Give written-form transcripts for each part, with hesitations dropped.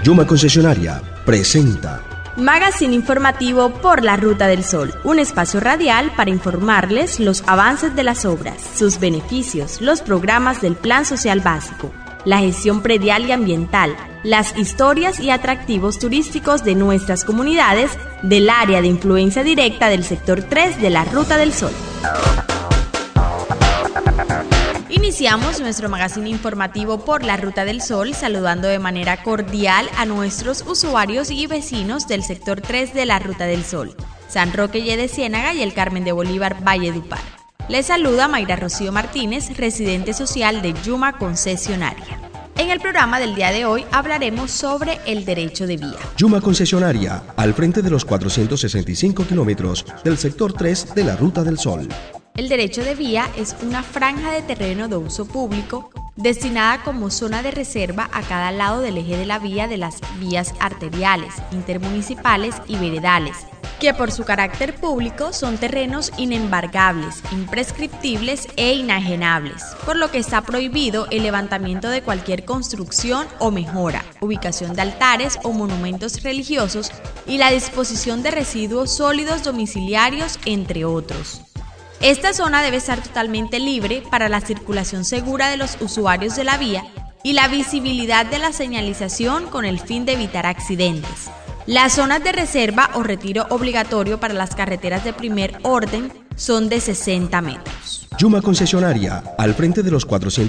Yuma Concesionaria presenta Magazine informativo por la Ruta del Sol, un espacio radial para informarles los avances de las obras, sus beneficios, los programas del Plan Social Básico, la gestión predial y ambiental, las historias y atractivos turísticos de nuestras comunidades del área de influencia directa del sector 3 de la Ruta del Sol. Iniciamos nuestro magazine informativo por la Ruta del Sol saludando de manera cordial a nuestros usuarios y vecinos del sector 3 de la Ruta del Sol, San Roque de Ciénaga y el Carmen de Bolívar Valledupar. Les saluda Mayra Rocío Martínez, residente social de Yuma Concesionaria. En el programa del día de hoy hablaremos sobre el derecho de vía. Yuma Concesionaria, al frente de los 465 kilómetros del sector 3 de la Ruta del Sol. El derecho de vía es una franja de terreno de uso público destinada como zona de reserva a cada lado del eje de la vía de las vías arteriales, intermunicipales y veredales, que por su carácter público son terrenos inembargables, imprescriptibles e inajenables, por lo que está prohibido el levantamiento de cualquier construcción o mejora, ubicación de altares o monumentos religiosos y la disposición de residuos sólidos domiciliarios, entre otros. Esta zona debe estar totalmente libre para la circulación segura de los usuarios de la vía y la visibilidad de la señalización con el fin de evitar accidentes. Las zonas de reserva o retiro obligatorio para las carreteras de primer orden son de 60 metros. Yuma Concesionaria, al frente de los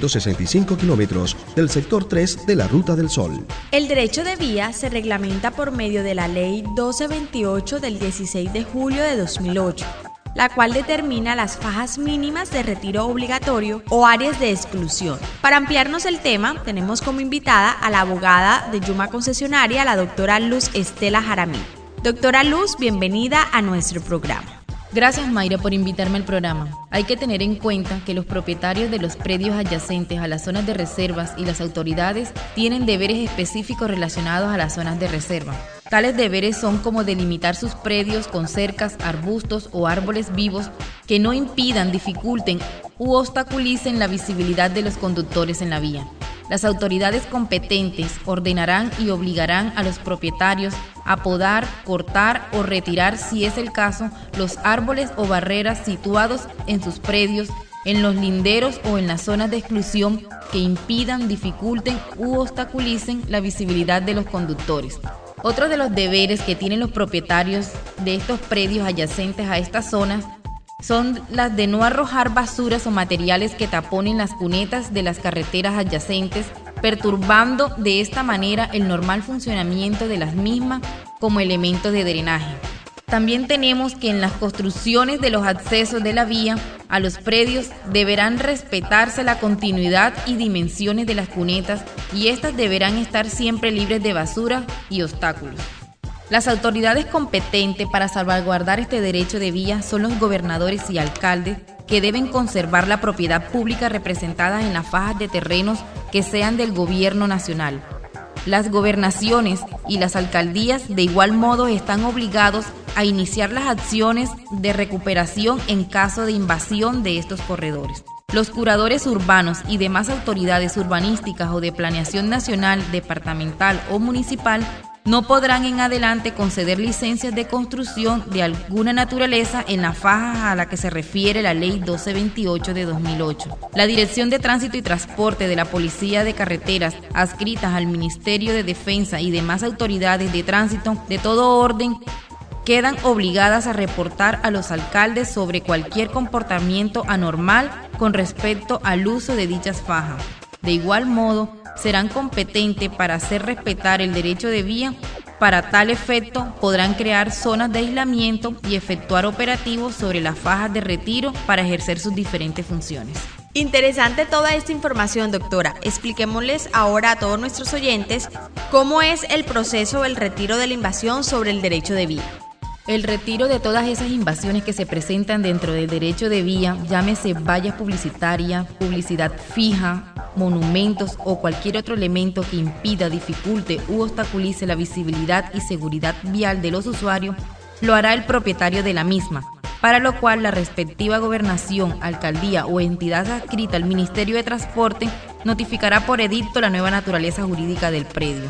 465 kilómetros del sector 3 de la Ruta del Sol. El derecho de vía se reglamenta por medio de la Ley 1228 del 16 de julio de 2008. La cual determina las fajas mínimas de retiro obligatorio o áreas de exclusión. Para ampliarnos el tema, tenemos como invitada a la abogada de Yuma Concesionaria, la doctora Luz Estela Jaramillo. Doctora Luz, bienvenida a nuestro programa. Gracias, Mayra, por invitarme al programa. Hay que tener en cuenta que los propietarios de los predios adyacentes a las zonas de reservas y las autoridades tienen deberes específicos relacionados a las zonas de reserva. Tales deberes son como delimitar sus predios con cercas, arbustos o árboles vivos que no impidan, dificulten u obstaculicen la visibilidad de los conductores en la vía. Las autoridades competentes ordenarán y obligarán a los propietarios a podar, cortar o retirar, si es el caso, los árboles o barreras situados en sus predios, en los linderos o en las zonas de exclusión que impidan, dificulten u obstaculicen la visibilidad de los conductores. Otro de los deberes que tienen los propietarios de estos predios adyacentes a estas zonas son las de no arrojar basuras o materiales que taponen las cunetas de las carreteras adyacentes, perturbando de esta manera el normal funcionamiento de las mismas como elementos de drenaje. También tenemos que en las construcciones de los accesos de la vía a los predios deberán respetarse la continuidad y dimensiones de las cunetas y estas deberán estar siempre libres de basura y obstáculos. Las autoridades competentes para salvaguardar este derecho de vía son los gobernadores y alcaldes, que deben conservar la propiedad pública representada en las fajas de terrenos que sean del gobierno nacional. Las gobernaciones y las alcaldías de igual modo están obligados a iniciar las acciones de recuperación en caso de invasión de estos corredores. Los curadores urbanos y demás autoridades urbanísticas o de planeación nacional, departamental o municipal no podrán en adelante conceder licencias de construcción de alguna naturaleza en las fajas a la que se refiere la Ley 1228 de 2008. La Dirección de Tránsito y Transporte de la Policía de Carreteras, adscritas al Ministerio de Defensa y demás autoridades de tránsito de todo orden, quedan obligadas a reportar a los alcaldes sobre cualquier comportamiento anormal con respecto al uso de dichas fajas. De igual modo, serán competentes para hacer respetar el derecho de vía. Para tal efecto, podrán crear zonas de aislamiento y efectuar operativos sobre las fajas de retiro para ejercer sus diferentes funciones. Interesante toda esta información, doctora. Expliquémosles ahora a todos nuestros oyentes cómo es el proceso del retiro de la invasión sobre el derecho de vía. El retiro de todas esas invasiones que se presentan dentro del derecho de vía, llámese vallas publicitarias, publicidad fija, monumentos o cualquier otro elemento que impida, dificulte u obstaculice la visibilidad y seguridad vial de los usuarios, lo hará el propietario de la misma, para lo cual la respectiva gobernación, alcaldía o entidad adscrita al Ministerio de Transporte notificará por edicto la nueva naturaleza jurídica del predio.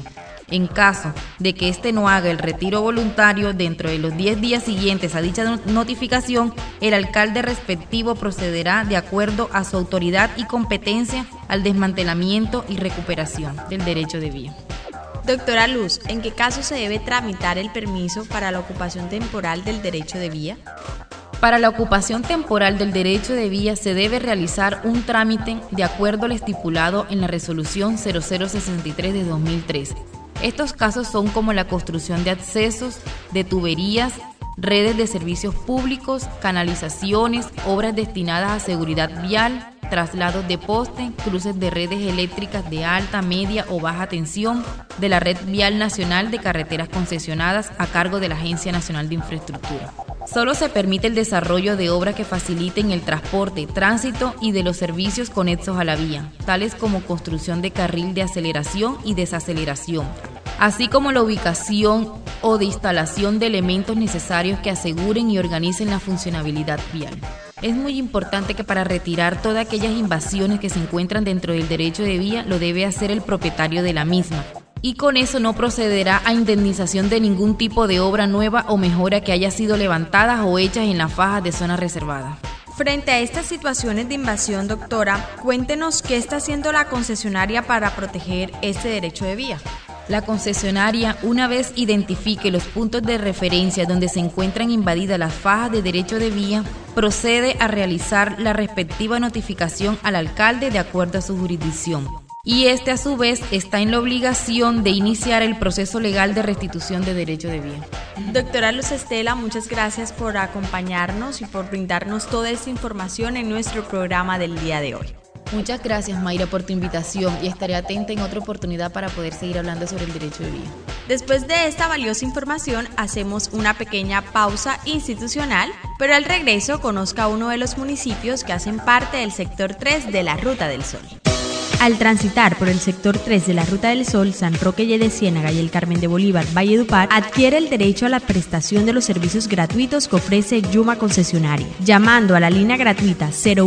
En caso de que éste no haga el retiro voluntario dentro de los 10 días siguientes a dicha notificación, el alcalde respectivo procederá de acuerdo a su autoridad y competencia al desmantelamiento y recuperación del derecho de vía. Doctora Luz, ¿en qué caso se debe tramitar el permiso para la ocupación temporal del derecho de vía? Para la ocupación temporal del derecho de vía se debe realizar un trámite de acuerdo al estipulado en la Resolución 0063 de 2013. Estos casos son como la construcción de accesos, de tuberías, redes de servicios públicos, canalizaciones, obras destinadas a seguridad vial, traslados de poste, cruces de redes eléctricas de alta, media o baja tensión de la red vial nacional de carreteras concesionadas a cargo de la Agencia Nacional de Infraestructura. Solo se permite el desarrollo de obras que faciliten el transporte, tránsito y de los servicios conexos a la vía, tales como construcción de carril de aceleración y desaceleración, así como la ubicación o de instalación de elementos necesarios que aseguren y organicen la funcionabilidad vial. Es muy importante que para retirar todas aquellas invasiones que se encuentran dentro del derecho de vía lo debe hacer el propietario de la misma, y con eso no procederá a indemnización de ningún tipo de obra nueva o mejora que haya sido levantadas o hechas en las fajas de zona reservada. Frente a estas situaciones de invasión, doctora, cuéntenos qué está haciendo la concesionaria para proteger este derecho de vía. La concesionaria, una vez identifique los puntos de referencia donde se encuentran invadidas las fajas de derecho de vía, procede a realizar la respectiva notificación al alcalde de acuerdo a su jurisdicción. Y este a su vez está en la obligación de iniciar el proceso legal de restitución de derecho de vía. Doctora Luz Estela, muchas gracias por acompañarnos y por brindarnos toda esta información en nuestro programa del día de hoy. Muchas gracias, Mayra, por tu invitación y estaré atenta en otra oportunidad para poder seguir hablando sobre el derecho de vía. Después de esta valiosa información, hacemos una pequeña pausa institucional, pero al regreso conozca uno de los municipios que hacen parte del sector 3 de la Ruta del Sol. Al transitar por el sector 3 de la Ruta del Sol, San Roque de Ciénaga y el Carmen de Bolívar, Valledupar, adquiere el derecho a la prestación de los servicios gratuitos que ofrece Yuma Concesionaria. Llamando a la línea gratuita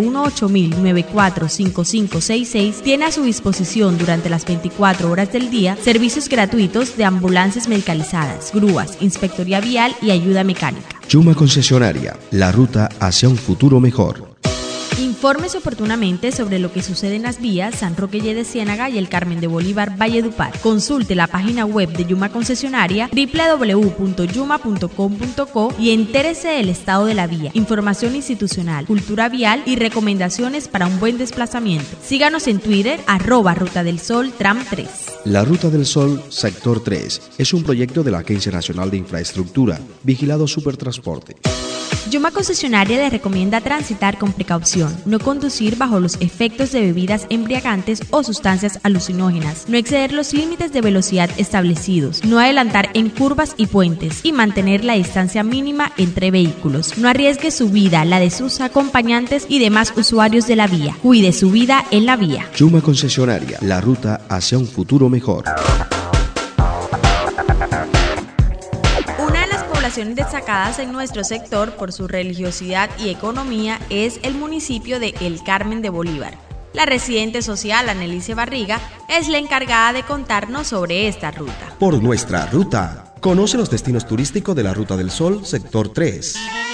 018-094-5566, tiene a su disposición durante las 24 horas del día servicios gratuitos de ambulancias medicalizadas, grúas, inspectoría vial y ayuda mecánica. Yuma Concesionaria, la ruta hacia un futuro mejor. Infórmese oportunamente sobre lo que sucede en las vías San Roque de Ciénaga y el Carmen de Bolívar, Valledupar. Consulte la página web de Yuma Concesionaria www.yuma.com.co y entérese del estado de la vía, información institucional, cultura vial y recomendaciones para un buen desplazamiento. Síganos en Twitter, @Ruta del Sol Tram 3. La Ruta del Sol, Sector 3, es un proyecto de la Agencia Nacional de Infraestructura, vigilado Supertransporte. Yuma Concesionaria le recomienda transitar con precaución, no conducir bajo los efectos de bebidas embriagantes o sustancias alucinógenas, no exceder los límites de velocidad establecidos, no adelantar en curvas y puentes y mantener la distancia mínima entre vehículos. No arriesgue su vida, la de sus acompañantes y demás usuarios de la vía. Cuide su vida en la vía. Yuma Concesionaria, la ruta hacia un futuro mejor. Destacadas en nuestro sector por su religiosidad y economía es el municipio de El Carmen de Bolívar. La residente social Annelice Barriga es la encargada de contarnos sobre esta ruta. Por nuestra ruta, conoce los destinos turísticos de la Ruta del Sol, Sector 3.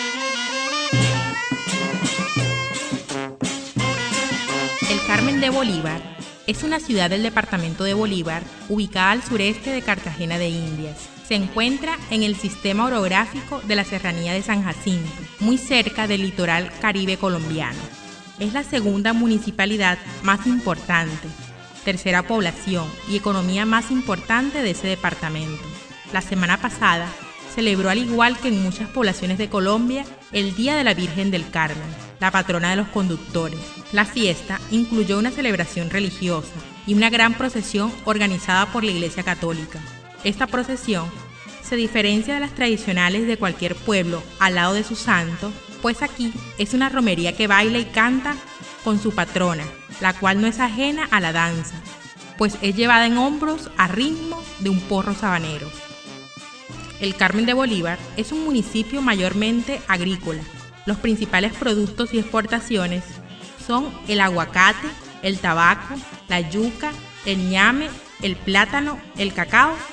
El Carmen de Bolívar es una ciudad del departamento de Bolívar, ubicada al sureste de Cartagena de Indias. Se encuentra en el sistema orográfico de la Serranía de San Jacinto, muy cerca del litoral caribe colombiano. Es la segunda municipalidad más importante, tercera población y economía más importante de ese departamento. La semana pasada celebró, al igual que en muchas poblaciones de Colombia, el Día de la Virgen del Carmen, la patrona de los conductores. La fiesta incluyó una celebración religiosa y una gran procesión organizada por la Iglesia Católica. Esta procesión se diferencia de las tradicionales de cualquier pueblo al lado de su santo, pues aquí es una romería que baila y canta con su patrona, la cual no es ajena a la danza, pues es llevada en hombros a ritmo de un porro sabanero. El Carmen de Bolívar es un municipio mayormente agrícola. Los principales productos y exportaciones son el aguacate, el tabaco, la yuca, el ñame, el plátano, el cacao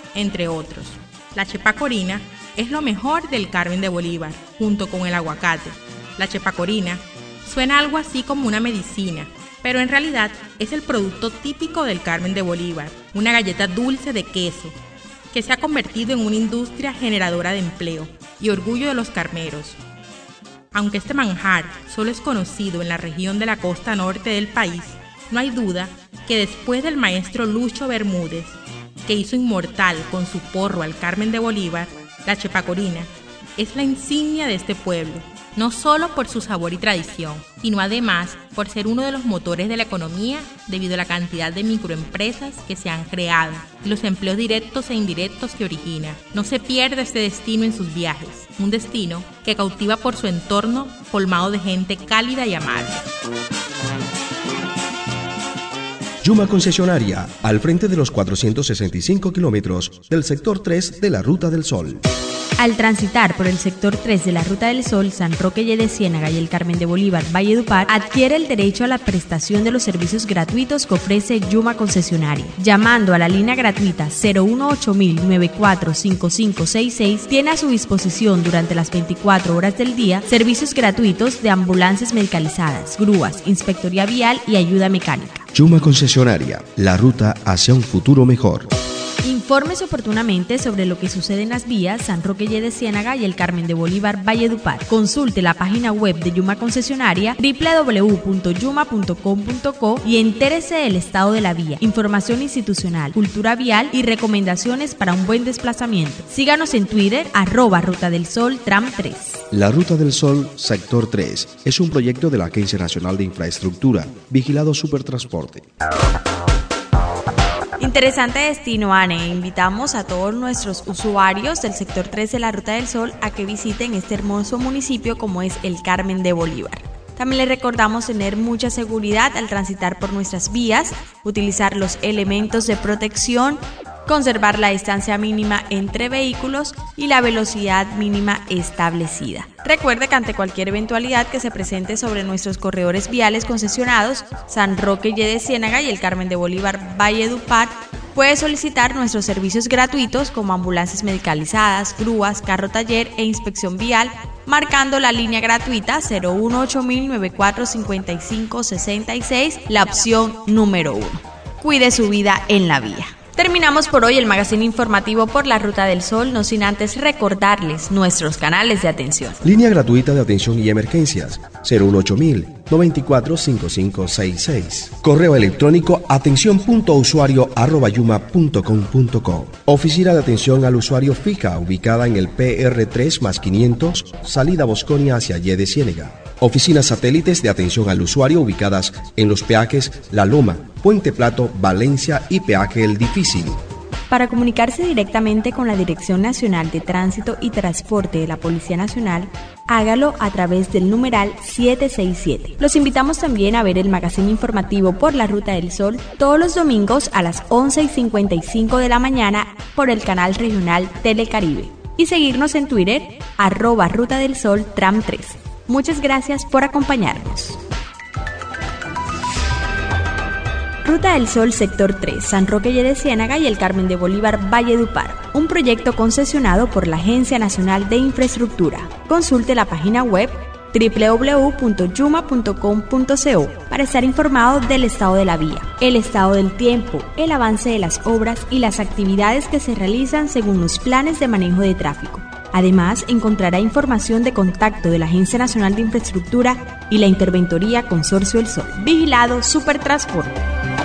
entre otros. La chepacorina es lo mejor del Carmen de Bolívar, junto con el aguacate. La chepacorina suena algo así como una medicina, pero en realidad es el producto típico del Carmen de Bolívar, una galleta dulce de queso, que se ha convertido en una industria generadora de empleo y orgullo de los carmeros. Aunque este manjar solo es conocido en la región de la costa norte del país, no hay duda que después del maestro Lucho Bermúdez, que hizo inmortal con su porro al Carmen de Bolívar, la chepacorina es la insignia de este pueblo, no solo por su sabor y tradición, sino además por ser uno de los motores de la economía debido a la cantidad de microempresas que se han creado y los empleos directos e indirectos que origina. No se pierde este destino en sus viajes, un destino que cautiva por su entorno colmado de gente cálida y amable. Yuma Concesionaria, al frente de los 465 kilómetros del sector 3 de la Ruta del Sol. Al transitar por el sector 3 de la Ruta del Sol, San Roque de Ciénaga y el Carmen de Bolívar, Valledupar, adquiere el derecho a la prestación de los servicios gratuitos que ofrece Yuma Concesionaria. Llamando a la línea gratuita 018-094-5566, tiene a su disposición durante las 24 horas del día servicios gratuitos de ambulancias medicalizadas, grúas, inspectoría vial y ayuda mecánica. Yuma Concesionaria, la ruta hacia un futuro mejor. Infórmese oportunamente sobre lo que sucede en las vías San Roque de Ciénaga y el Carmen de Bolívar, Valledupar. Consulte la página web de Yuma Concesionaria www.yuma.com.co y entérese del estado de la vía, información institucional, cultura vial y recomendaciones para un buen desplazamiento. Síganos en Twitter, @Ruta del Sol Tram 3. La Ruta del Sol, sector 3, es un proyecto de la Agencia Nacional de Infraestructura, vigilado Supertransporte. Interesante destino, Anne. Invitamos a todos nuestros usuarios del sector 3 de la Ruta del Sol a que visiten este hermoso municipio como es el Carmen de Bolívar. También les recordamos tener mucha seguridad al transitar por nuestras vías, utilizar los elementos de protección, conservar la distancia mínima entre vehículos y la velocidad mínima establecida. Recuerde que ante cualquier eventualidad que se presente sobre nuestros corredores viales concesionados, San Roque de Ciénaga y el Carmen de Bolívar, Valledupar, puede solicitar nuestros servicios gratuitos como ambulancias medicalizadas, grúas, carro taller e inspección vial, marcando la línea gratuita 018-094-5566, la opción número 1. Cuide su vida en la vía. Terminamos por hoy el magazine informativo por la Ruta del Sol, no sin antes recordarles nuestros canales de atención. Línea gratuita de atención y emergencias 018-094-5566. Correo electrónico atención.usuario@yuma.com.co. Oficina de atención al usuario fija ubicada en el PR3 más 500, salida Bosconia hacia Yede Ciénaga. Oficinas satélites de atención al usuario ubicadas en los peajes La Loma, Puente Plato, Valencia y Peaje El Difícil. Para comunicarse directamente con la Dirección Nacional de Tránsito y Transporte de la Policía Nacional, hágalo a través del numeral 767. Los invitamos también a ver el magazine informativo por la Ruta del Sol todos los domingos a las 11:55 de la mañana por el canal regional Telecaribe y seguirnos en Twitter @Ruta del Sol Tram 3. Muchas gracias por acompañarnos. Ruta del Sol Sector 3, San Roque de Ciénaga y el Carmen de Bolívar, Valledupar, un proyecto concesionado por la Agencia Nacional de Infraestructura. Consulte la página web www.yuma.com.co para estar informado del estado de la vía, el estado del tiempo, el avance de las obras y las actividades que se realizan según los planes de manejo de tráfico. Además, encontrará información de contacto de la Agencia Nacional de Infraestructura y la Interventoría Consorcio del Sol. Vigilado Supertransporte.